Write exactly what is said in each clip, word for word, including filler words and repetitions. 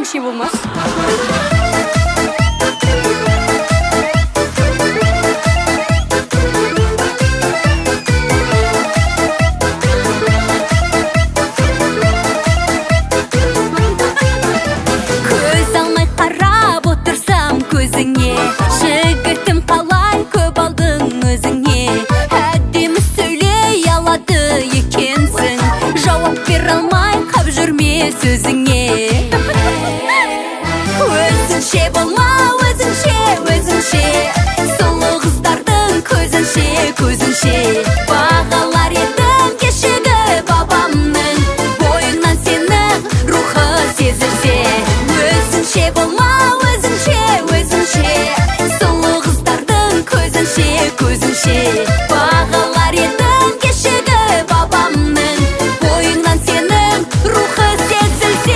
өзіңше болмас. Көз алмай қарап отырсам көзіңе, жігітім қалай көп алдың өзіңе. Әдемі сөйлей алады екенсің, жауап бере алмай қап жүрме сөзіңе. Өзіңше болма, өзіңше, өзіңше, сұлу қыздардың көзінше, көзінше. Бағалар едің кешегі бабамның, бойыңнан сенің рухы сезілсе. Өзіңше болма, өзіңше, өзіңше, сұлу қыздардың көзінше, көзінше. Бағалар едің кешегі бабамның, бойыңнан сенің рухы сезілсе.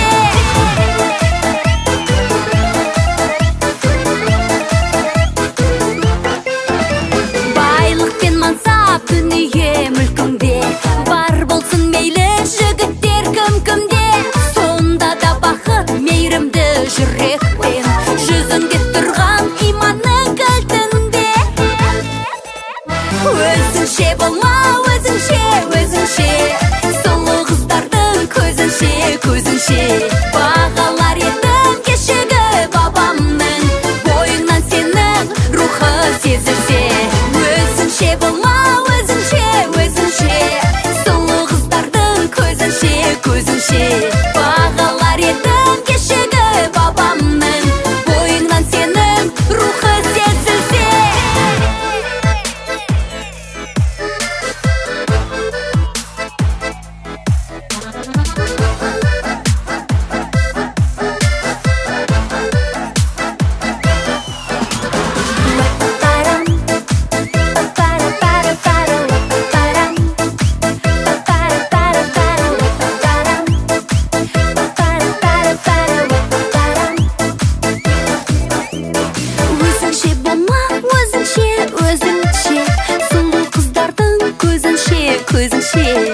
Байлық пен мансап дүние мүлкіңде, бар болсын мейлі жігіттер кім-кімде. Сонда да бақыт мейірімді жүрекпен, жүзіңде тұрған иманның кілтінде. Өзіңше болма, өзіңше, өзіңше, сұлу қыздардың көзінше, көзінше. Бағалар едің кешегі бабамның, бойыңнан сенің рухы сезілсе. Өзіңше болма, өзіңше, өзіңше, сұлу қыздардың көзінше, көзінше. Бағалар едің кешегі бабамның, бойыңнан сенің рухы сезілсе. Өзіңше болма, өзіңше, өзіңше, сұлу қыздардың көзінше, көзінше.